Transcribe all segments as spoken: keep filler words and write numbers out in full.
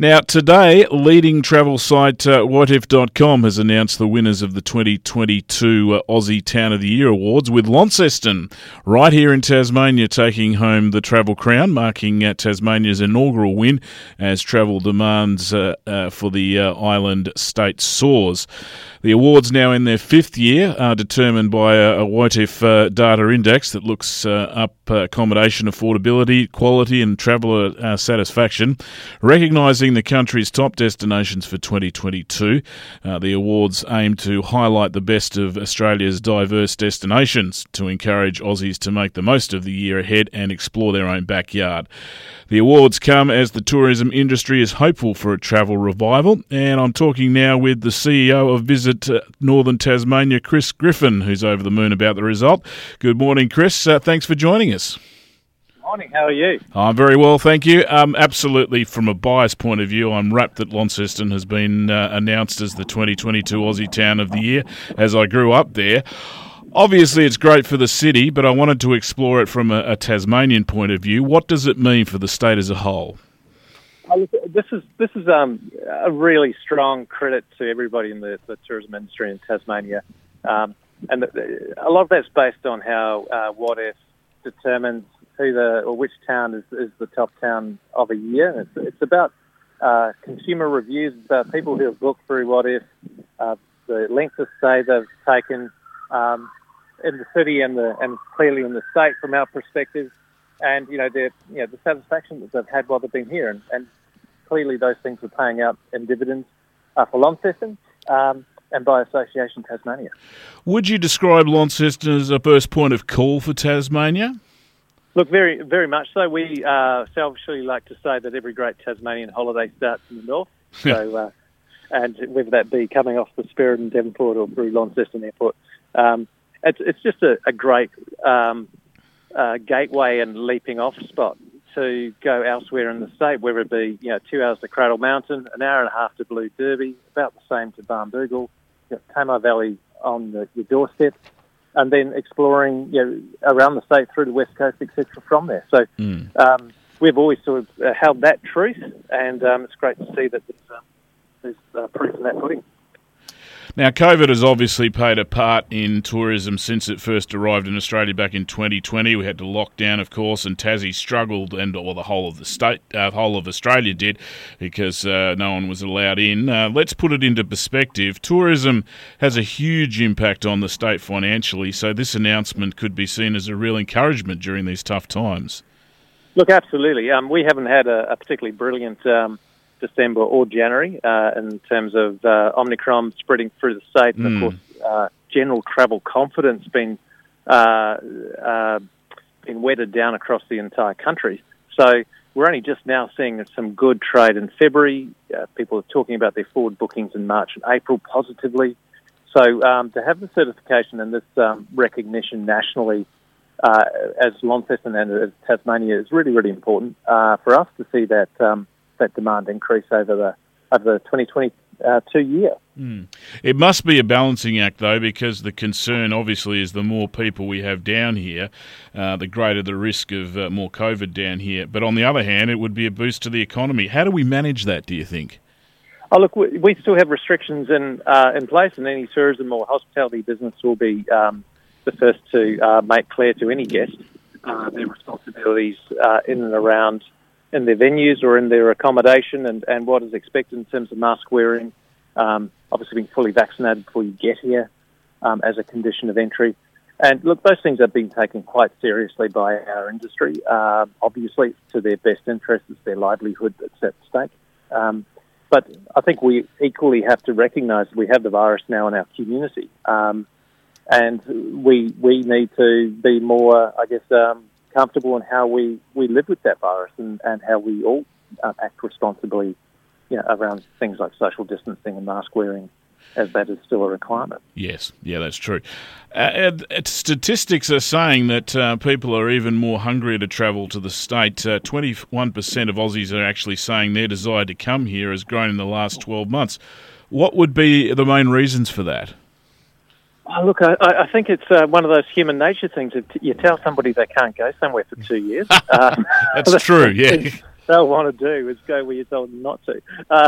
Now, today, leading travel site uh, what if dot com has announced the winners of the twenty twenty-two uh, Aussie Town of the Year Awards, with Launceston right here in Tasmania taking home the travel crown, marking uh, Tasmania's inaugural win as travel demands uh, uh, for the uh, island state soars. The awards, now in their fifth year, are determined by a, a What If uh, data index that looks uh, up uh, accommodation affordability, quality and traveller uh, satisfaction. Recognising the country's top destinations for twenty twenty-two, uh, the awards aim to highlight the best of Australia's diverse destinations to encourage Aussies to make the most of the year ahead and explore their own backyard. The awards come as the tourism industry is hopeful for a travel revival, and I'm talking now with the C E O of Visit Northern Tasmania, Chris Griffin, who's over the moon about the result. Good morning, Chris. Uh, thanks for joining us. Morning, how are you? I'm very well, thank you. Um, absolutely, from a bias point of view, I'm rapt that Launceston has been uh, announced as the twenty twenty-two Aussie Town of the Year, as I grew up there. Obviously, it's great for the city, but I wanted to explore it from a, a Tasmanian point of view. What does it mean for the state as a whole? This is this is um, a really strong credit to everybody in the, the tourism industry in Tasmania, um, and the, the, a lot of that's based on how uh, What If determines who the or which town is, is the top town of a year. It's, it's about uh, consumer reviews, it's about people who have booked through What If, uh, the length of stay they've taken um, in the city and the and clearly in the state from our perspective, and you know the you know the satisfaction that they've had while they've been here, and, and clearly those things are paying out in dividends uh, for Launceston um, and by association Tasmania. Would you describe Launceston as a first point of call for Tasmania? Look, very very much so. We uh, selfishly like to say that every great Tasmanian holiday starts in the north. So, uh, and whether that be coming off the Spirit in Devonport or through Launceston Airport, um, it's it's just a, a great um, uh, gateway and leaping off spot to go elsewhere in the state, whether it be you know two hours to Cradle Mountain, an hour and a half to Blue Derby, about the same to Barnbougle, you know, Tamar Valley on the, your doorstep, and then exploring you know around the state through the west coast, et cetera. From there. So mm. um, we've always sort of uh, held that truth, and um, it's great to see that there's, um, there's uh, proof in that pudding. Now, COVID has obviously played a part in tourism since it first arrived in Australia back in twenty twenty. We had to lock down, of course, and Tassie struggled, and or the whole of the state, uh, whole of Australia did, because uh, no one was allowed in. Uh, let's put it into perspective. Tourism has a huge impact on the state financially, so this announcement could be seen as a real encouragement during these tough times. Look, absolutely. Um, we haven't had a, a particularly brilliant Um December or January uh, in terms of uh, Omicron spreading through the state, and mm. of course uh, general travel confidence being uh, uh, been wetted down across the entire country. So we're only just now seeing some good trade in February. Uh, people are talking about their forward bookings in March and April positively. So um, to have the certification and this um, recognition nationally uh, as Launceston and as Tasmania is really, really important uh, for us to see that um, that demand increase over the over the twenty twenty-two year. Mm. It must be a balancing act, though, because the concern, obviously, is the more people we have down here, uh, the greater the risk of uh, more COVID down here. But on the other hand, it would be a boost to the economy. How do we manage that, do you think? Oh, look, we, we still have restrictions in uh, in place, and any tourism or hospitality business will be um, the first to uh, make clear to any guest uh, their responsibilities uh, in and around in their venues or in their accommodation, and, and what is expected in terms of mask wearing, um, obviously being fully vaccinated before you get here um, as a condition of entry. And look, those things have been taken quite seriously by our industry. Uh, obviously, it's to their best interest, it's their livelihood that's at stake. Um, but I think we equally have to recognise we have the virus now in our community, um, and we we need to be more, I guess, um, comfortable in how we, we live with that virus, and, and how we all uh, act responsibly, you know, around things like social distancing and mask wearing, as that is still a requirement. Yes, yeah, that's true. Uh, uh, statistics are saying that uh, people are even more hungry to travel to the state. Uh, twenty-one percent of Aussies are actually saying their desire to come here has grown in the last twelve months. What would be the main reasons for that? Oh, look, I, I think it's uh, one of those human nature things. That you tell somebody they can't go somewhere for two years. Uh, That's true, yeah. they'll want to do is go where you told them not to. Uh,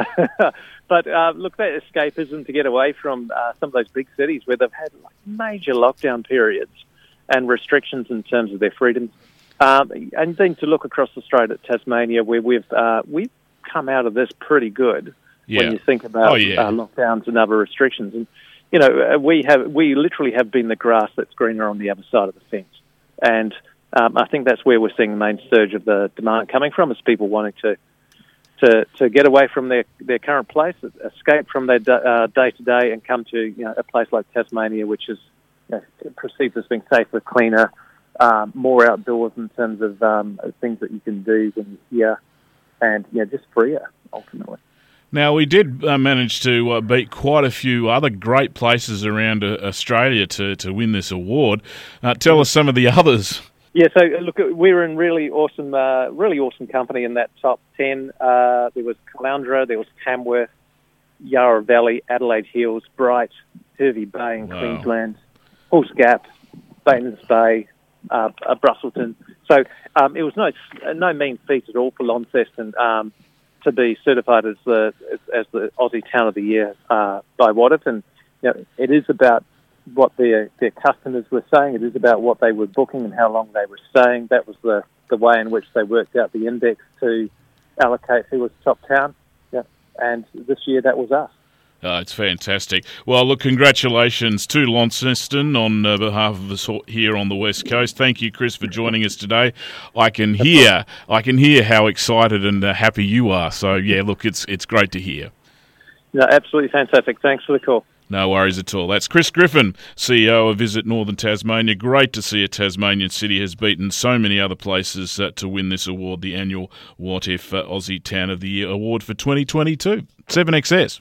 but uh, look, that escapism to get away from uh, some of those big cities where they've had like, major lockdown periods and restrictions in terms of their freedoms, um, and then to look across the strait at Tasmania, where we've uh, we've come out of this pretty good. Yeah. When you think about oh, yeah. uh, lockdowns and other restrictions, and you know, we have we literally have been the grass that's greener on the other side of the fence, and um, I think that's where we're seeing the main surge of the demand coming from, is people wanting to to, to get away from their, their current place, escape from their uh, day-to-day and come to you know, a place like Tasmania, which is you know, perceived as being safer, cleaner, uh, more outdoors in terms of um, things that you can do when you're here, and you know, just freer, ultimately. Now, we did uh, manage to uh, beat quite a few other great places around uh, Australia to, to win this award. Uh, tell us some of the others. Yeah, so look, we're in really awesome, uh, really awesome company in that top ten. Uh, there was Caloundra, there was Tamworth, Yarra Valley, Adelaide Hills, Bright, Hervey Bay in wow. Queensland, Halls Gap, Batemans Bay, uh, uh, Brusselton. So um, it was no no mean feat at all for Launceston um, to be certified as the as, as the Aussie Town of the Year uh, by W A D F, and you know, it is about what their their customers were saying. It is about what they were booking and how long they were staying. That was the, the way in which they worked out the index to allocate who was top town. Yeah, and this year that was us. Oh, it's fantastic. Well, look, congratulations to Launceston on uh, behalf of us here on the West Coast. Thank you, Chris, for joining us today. I can hear, I can hear how excited and uh, happy you are. So, yeah, look, it's it's great to hear. No, absolutely fantastic. Thanks for the call. No worries at all. That's Chris Griffin, C E O of Visit Northern Tasmania. Great to see a Tasmanian city has beaten so many other places uh, to win this award, the annual What If uh, Aussie Town of the Year award for twenty twenty-two. seven X S.